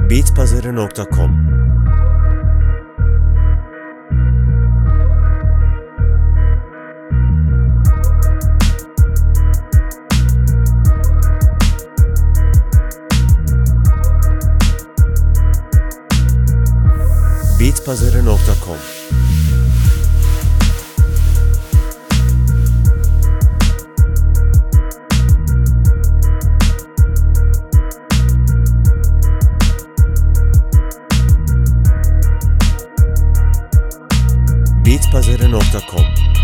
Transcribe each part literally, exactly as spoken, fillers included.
bitpazarı nokta com bitpazarı nokta com bitpazarı nokta com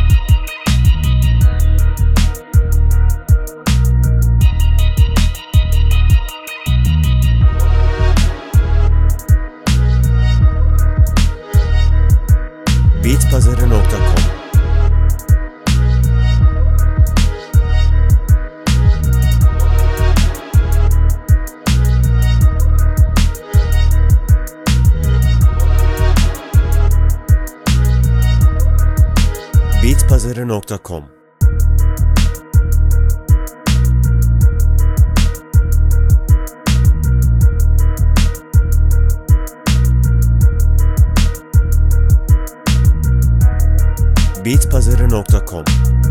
bitpazarı nokta com bitpazarı nokta com bitpazarı nokta com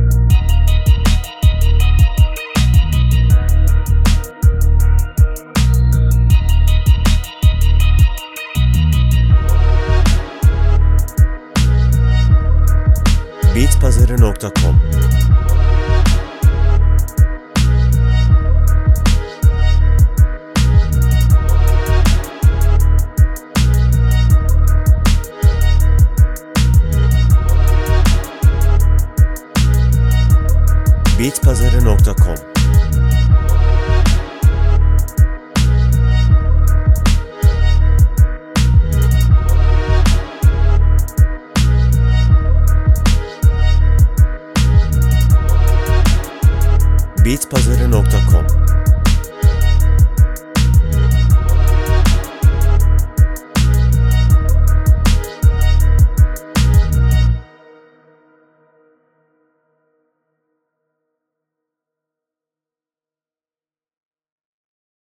bitpazarı nokta com bitpazarı nokta com bitpazarı nokta com